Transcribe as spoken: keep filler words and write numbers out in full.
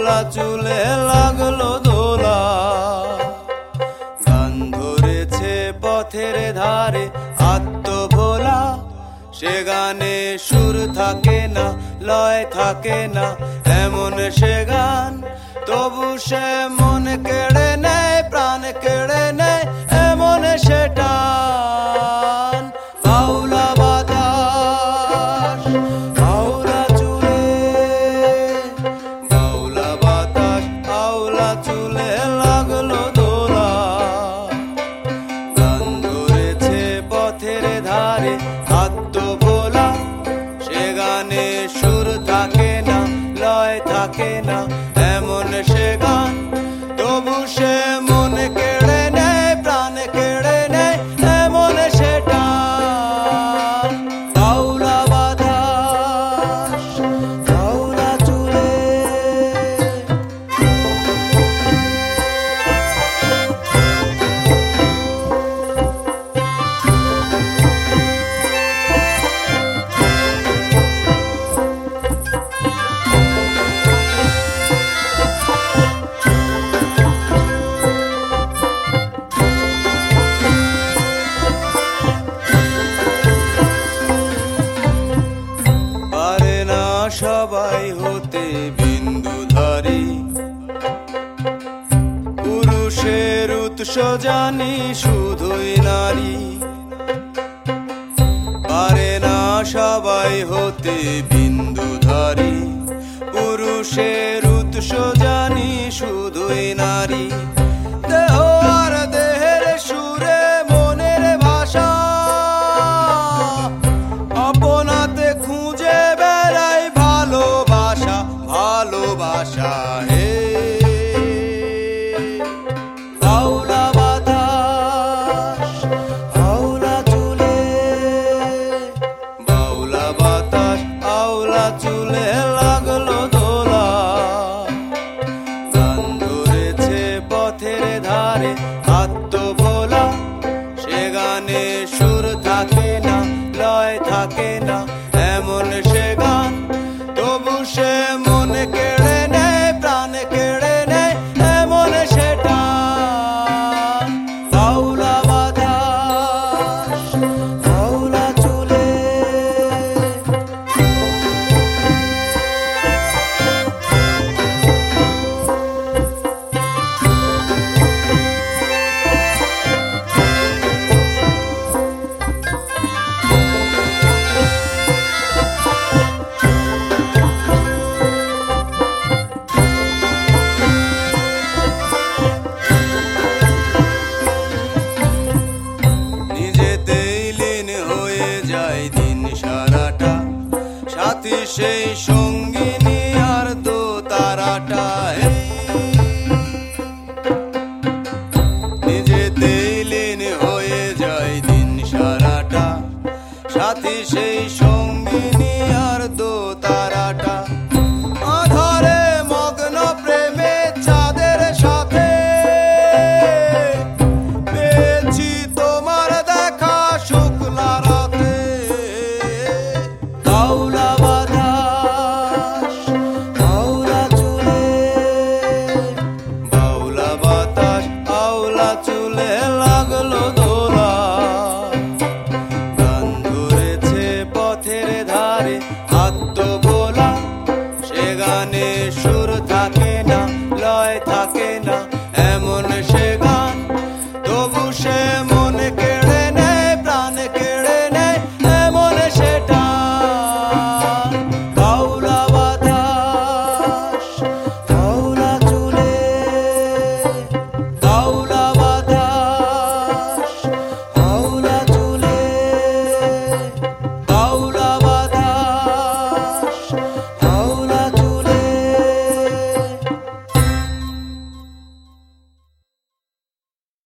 আওলা চুলে লাগলো দোলা। গান ধরেছে পথের ধারে আত্মভোলা, সে গানে সুর থাকে না, লয় থাকে না, এমন সে গান। তবু সে মন কেড়ে নেয়, প্রাণ কেড়ে নেয়, এমন সেটা আওলা বাতাস, আওলা চুলে, আওলা বাতাস, আওলা চুলে লাগলো দোলা। গান ধরেছে পথের ধারে আত্মভোলা, সে গানে সুর থাকে না, লয় থাকে না, এমন সে গান। তবু সে মন কেড়ে নেয়, প্রাণ কেড়ে নেয়, এমন সেটা আওলা বাতাস, আওলা চুলে। সবাই হতে বিন্দুধারী, পুরুষের উৎস জানি শুধুই নারী। পারে না সবাই হতে বিন্দুধারী, পুরুষের উৎস জানি শুধুই নারী। দেহ আর দেহের সুরে মনের ভাষা, আপনাতে খুঁজে বেড়াই ভালোবাসা, ভালোবাসা। হে আওলা বাতাস, আওলা চুলে, আওলা বাতাস, আওলা চুলে লাগলো দোলা। গান ধরেছে পথের ধারে আত্মভোলা, সে গানে সুর থাকে না, লয় থাকে না, এমন সে গান। তবু সে মন কেড়ে নেয়, প্রাণ কেড়ে নেয়, এমন সেটা আওলা বাতাস, আওলা চুলে। সাথী সেই সঙ্গিনী আর দো তারাটা।